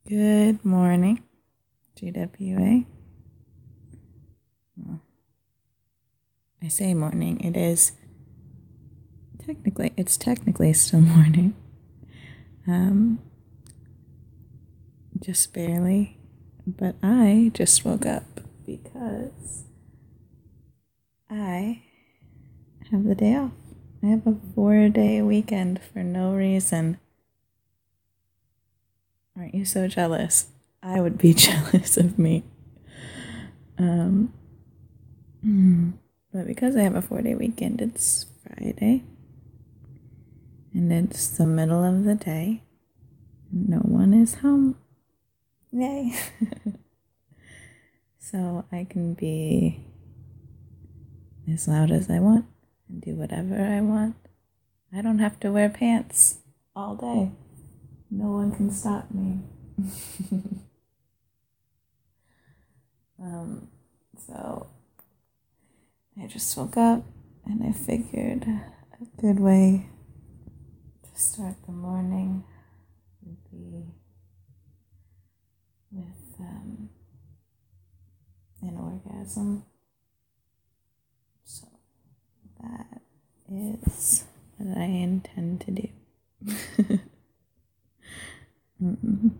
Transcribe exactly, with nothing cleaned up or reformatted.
Good morning, G W A. Well, I say morning. It is technically, it's technically still morning. Um, just barely. But I just woke up because I have the day off. I have a four day weekend for no reason. Aren't you so jealous? I would be jealous of me. Um, but because I have a four day weekend, it's Friday. And it's the middle of the day. No one is home. Yay. So I can be as loud as I want and do whatever I want. I don't have to wear pants all day. No one can stop me. um, so I just woke up and I figured a good way to start the morning would be with um, an orgasm. So that is what I intend to do. mm-hmm.